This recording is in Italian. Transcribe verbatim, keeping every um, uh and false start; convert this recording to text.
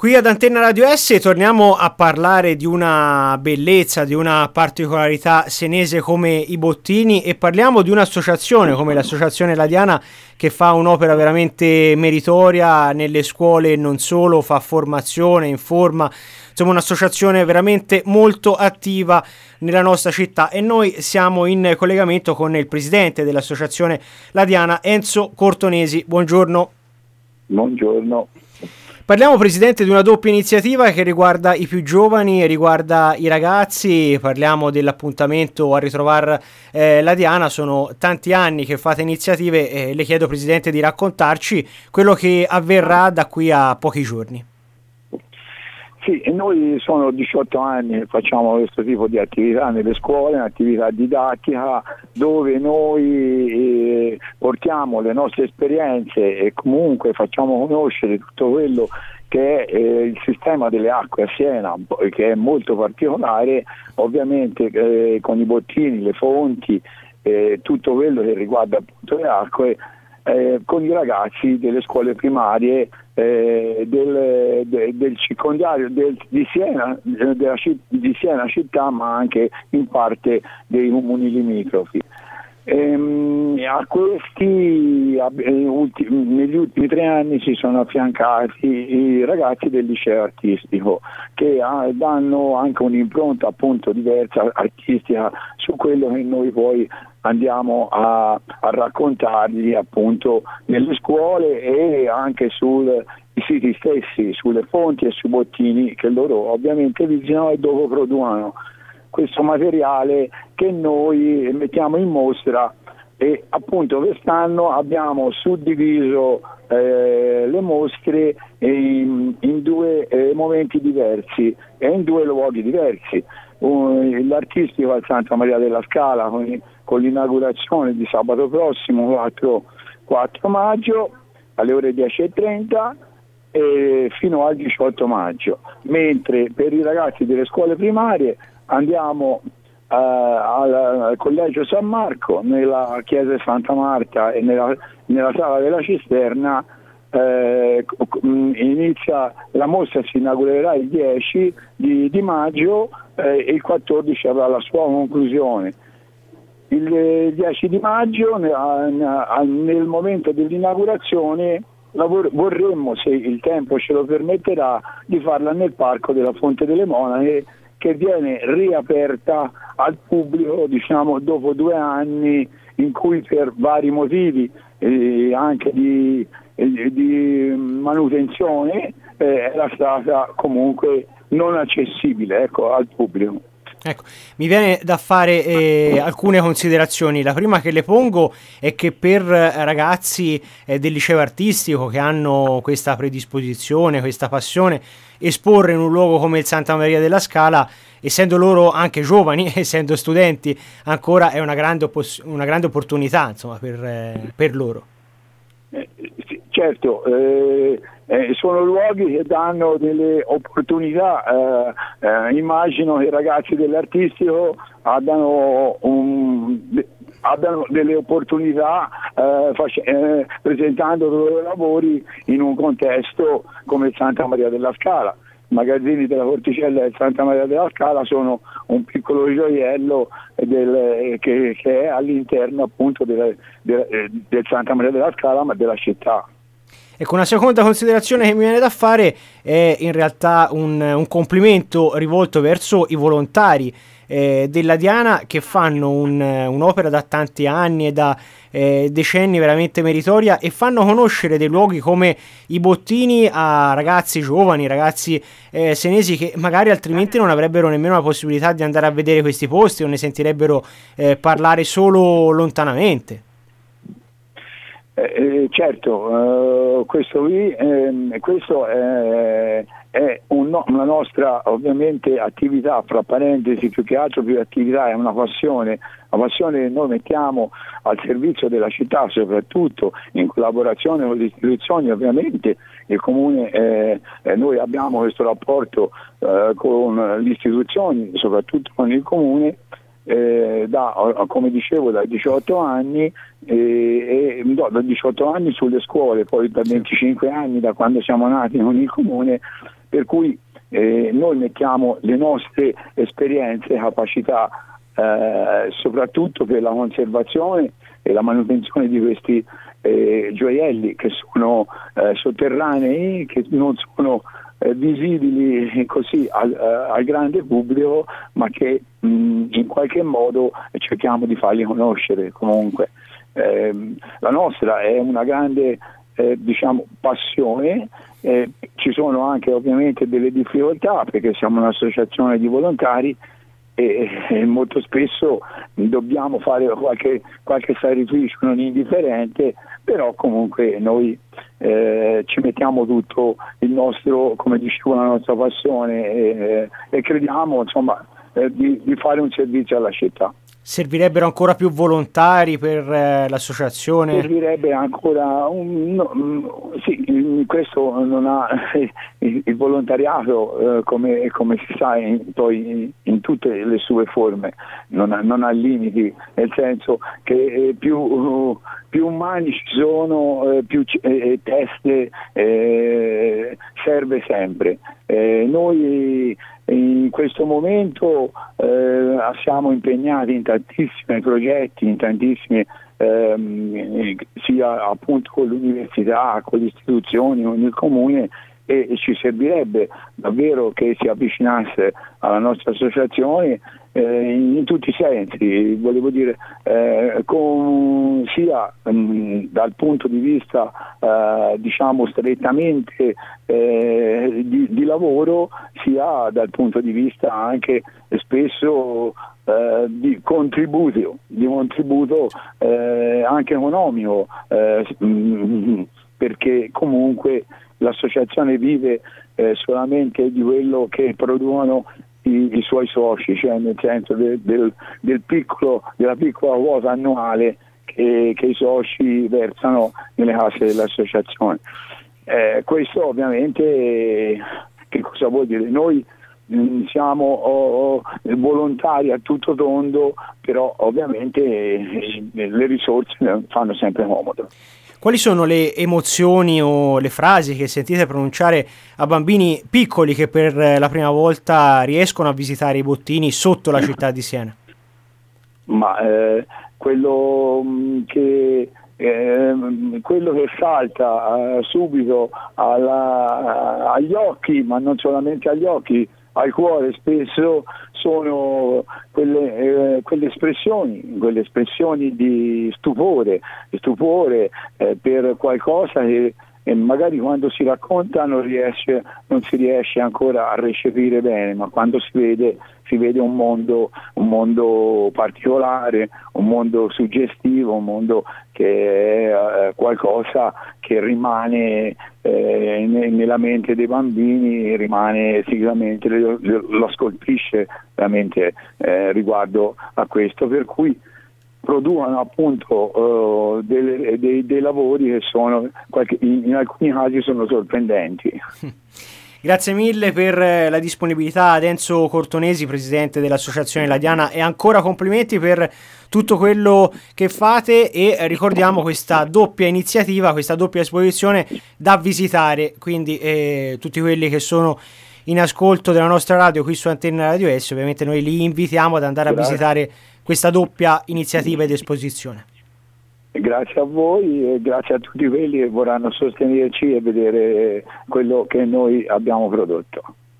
Qui ad Antenna Radio S torniamo a parlare di una bellezza, di una particolarità senese come i bottini, e parliamo di un'associazione come l'Associazione La Diana, che fa un'opera veramente meritoria nelle scuole e non solo, fa formazione, informa, insomma un'associazione veramente molto attiva nella nostra città, e noi siamo in collegamento con il presidente dell'Associazione La Diana, Enzo Cortonesi. Buongiorno. Buongiorno. Parliamo, Presidente, di una doppia iniziativa che riguarda i più giovani e riguarda i ragazzi. Parliamo dell'appuntamento a ritrovare eh, la Diana. Sono tanti anni che fate iniziative e le chiedo, Presidente, di raccontarci quello che avverrà da qui a pochi giorni. Sì, noi sono diciotto anni che facciamo questo tipo di attività nelle scuole, un'attività didattica dove noi eh, portiamo le nostre esperienze e comunque facciamo conoscere tutto quello che è eh, il sistema delle acque a Siena, che è molto particolare, ovviamente eh, con i bottini, le fonti, eh, tutto quello che riguarda appunto le acque, eh, con i ragazzi delle scuole primarie Eh, del, de, del circondario del, di, Siena, della, di Siena città, ma anche in parte dei comuni limitrofi. Ehm, a questi a, ulti, negli ultimi tre anni si sono affiancati i ragazzi del liceo artistico, che ha, danno anche un'impronta appunto diversa artistica su quello che noi poi andiamo a, a raccontargli appunto nelle scuole e anche sui siti stessi, sulle fonti e sui bottini che loro ovviamente visitano e dopo producono questo materiale che noi mettiamo in mostra. E appunto quest'anno abbiamo suddiviso eh, le mostre in, in due eh, momenti diversi e in due luoghi diversi. Uh, l'artistico al Santa Maria della Scala con, con l'inaugurazione di sabato prossimo quattro maggio alle ore dieci e trenta e fino al diciotto maggio, mentre per i ragazzi delle scuole primarie andiamo Uh, al, al collegio San Marco, nella chiesa di Santa Marta e nella, nella sala della Cisterna. Eh, inizia la mostra, si inaugurerà il dieci di, di maggio eh, e il quattordici avrà la sua conclusione. Il dieci di maggio, nel, nel momento dell'inaugurazione, lavor- vorremmo, se il tempo ce lo permetterà, di farla nel Parco della Fonte delle Monache, che viene riaperta al pubblico, diciamo, dopo due anni in cui per vari motivi eh, anche di, eh, di manutenzione eh, era stata comunque non accessibile, ecco, al pubblico. Ecco, mi viene da fare eh, alcune considerazioni. La prima che le pongo è che per ragazzi eh, del liceo artistico che hanno questa predisposizione, questa passione, esporre in un luogo come il Santa Maria della Scala, essendo loro anche giovani, essendo studenti, ancora è una grande, oppos- una grande opportunità, insomma, per, eh, per loro. Eh, sì, certo, eh, eh, sono luoghi che danno delle opportunità. Eh, eh, immagino che i ragazzi dell'artistico abbiano, un, de, abbiano delle opportunità eh, face, eh, presentando i loro lavori in un contesto come il Santa Maria della Scala. I magazzini della Porticella e Santa Maria della Scala sono un piccolo gioiello del, che, che è all'interno appunto del, del, del Santa Maria della Scala, ma della città. Ecco, una seconda considerazione che mi viene da fare è in realtà un, un complimento rivolto verso i volontari eh, della Diana, che fanno un, un'opera da tanti anni e da eh, decenni veramente meritoria, e fanno conoscere dei luoghi come i bottini a ragazzi giovani, ragazzi eh, senesi che magari altrimenti non avrebbero nemmeno la possibilità di andare a vedere questi posti o ne sentirebbero eh, parlare solo lontanamente. Eh, certo, eh, questo qui, eh, questo è, è un, una nostra ovviamente attività, fra parentesi, più che altro più attività, è una passione, una passione che noi mettiamo al servizio della città, soprattutto in collaborazione con le istituzioni. Ovviamente il comune, eh, eh, noi abbiamo questo rapporto eh, con le istituzioni, soprattutto con il comune, Eh, da, come dicevo, da diciotto anni eh, e no, da diciotto anni sulle scuole, poi da venticinque anni da quando siamo nati con il comune, per cui eh, noi mettiamo le nostre esperienze, capacità, eh, soprattutto per la conservazione e la manutenzione di questi eh, gioielli che sono eh, sotterranei, che non sono eh, visibili così al, eh, al grande pubblico, ma che mh, in qualche modo cerchiamo di farli conoscere. Comunque eh, la nostra è una grande eh, diciamo passione. Eh, ci sono anche ovviamente delle difficoltà, perché siamo un'associazione di volontari e, e molto spesso dobbiamo fare qualche, qualche sacrificio non indifferente, però comunque noi eh, ci mettiamo tutto il nostro, come dicevo, la nostra passione e, e crediamo insomma eh, di, di fare un servizio alla città. Servirebbero ancora più volontari per eh, l'associazione? Servirebbe ancora un no, sì, questo non ha il, il volontariato eh, come, come si sa in, poi in, in tutte le sue forme non ha, non ha limiti, nel senso che eh, più, uh, più umani ci sono, eh, più eh, teste eh, serve sempre. Eh, noi in questo momento eh, siamo impegnati in tantissimi progetti, in tantissimi ehm, sia appunto con l'università, con le istituzioni, con il comune, e, e ci servirebbe davvero che si avvicinasse alla nostra associazione eh, in, in tutti i sensi, volevo dire eh, con, sia mh, dal punto di vista eh, diciamo strettamente eh, di, di lavoro, sia dal punto di vista anche spesso eh, di contributo, di contributo eh, anche economico, eh, mh, perché comunque l'associazione vive eh, solamente di quello che producono i, i suoi soci, cioè nel senso del, del, del piccolo, della piccola quota annuale che, che i soci versano nelle casse dell'associazione. Eh, questo ovviamente eh, che cosa vuol dire? Noi mh, siamo oh, oh, volontari a tutto tondo, però ovviamente eh, le risorse fanno sempre comodo. Quali sono le emozioni o le frasi che sentite pronunciare a bambini piccoli che per la prima volta riescono a visitare i bottini sotto la città di Siena? Ma eh, quello che eh, quello che salta eh, subito alla, agli occhi, ma non solamente agli occhi, al cuore spesso, sono quelle, eh, quelle espressioni, quelle espressioni di stupore, stupore eh, per qualcosa che eh, magari quando si racconta non, riesce, non si riesce ancora a recepire bene, ma quando si vede, si vede un mondo, un mondo particolare, un mondo suggestivo, un mondo che è eh, qualcosa che rimane eh, nella mente dei bambini, rimane sicuramente, lo, lo scolpisce veramente eh, riguardo a questo, per cui producono appunto uh, dei, dei, dei lavori che sono qualche, in, in alcuni casi sono sorprendenti. Grazie mille per la disponibilità ad Enzo Cortonesi, presidente dell'Associazione La Diana, e ancora complimenti per tutto quello che fate, e ricordiamo questa doppia iniziativa, questa doppia esposizione da visitare, quindi eh, tutti quelli che sono in ascolto della nostra radio qui su Antenna Radio S, ovviamente noi li invitiamo ad andare Grazie. a visitare questa doppia iniziativa ed esposizione. Grazie a voi e grazie a tutti quelli che vorranno sostenerci e vedere quello che noi abbiamo prodotto.